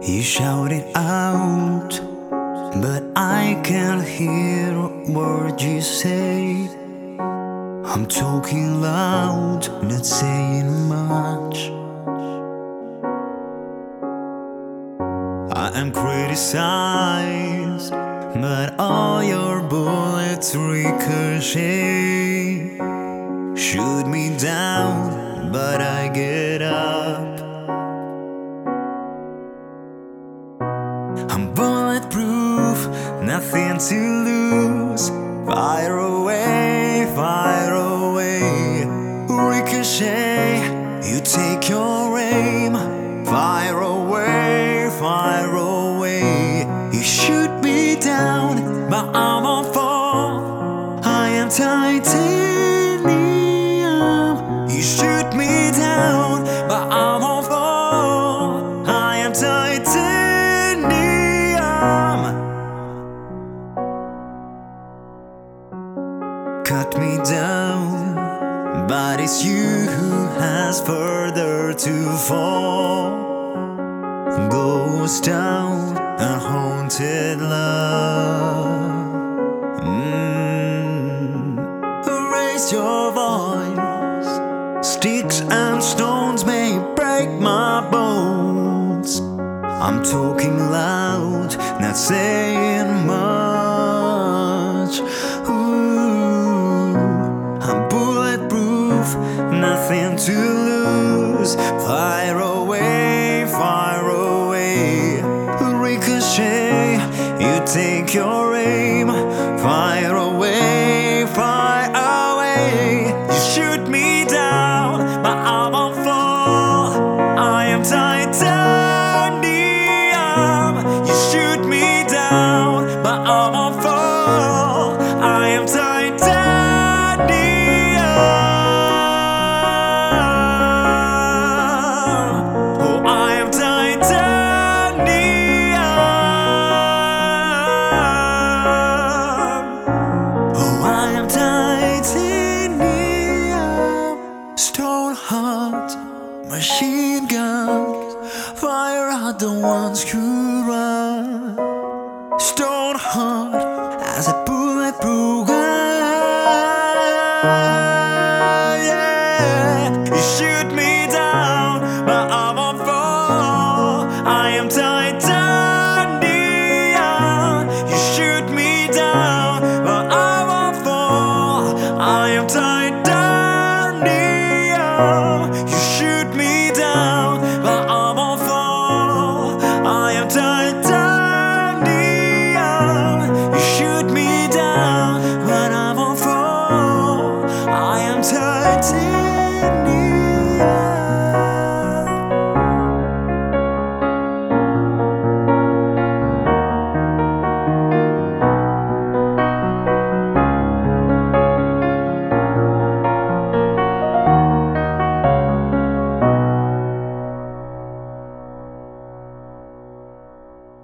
You shout it out, but I can't hear a word you say. I'm talking loud, not saying much. I am criticized, but all your bullets ricochet. Shoot me down, but I get up. I'm bulletproof, nothing to lose. Fire away, fire away. Ricochet, you take your aim. Fire away, fire away. You shoot me down, but I'm on fall. I am titanium. You shoot me down, but I'm on fall. I am titanium. Cut me down, but it's you who has further to fall. Ghost town, a haunted love. Raise your voice. Sticks and stones may break my bones. I'm talking loud, not saying much. I'm bulletproof, nothing to lose. Fire away, fire away. Ricochet, you take your aim. Fire away, fire away. You shoot me down, but I'm on fall. I am titanium. You shoot me down, but I'm on fall. I am titanium. Oh, I am titanium. Oh, I am titanium. Stone heart, machine guns, fire out the ones who run. Stone heart as a bulletproof gun. Yeah, you shoot me down, but I'm on fall. I am titanium.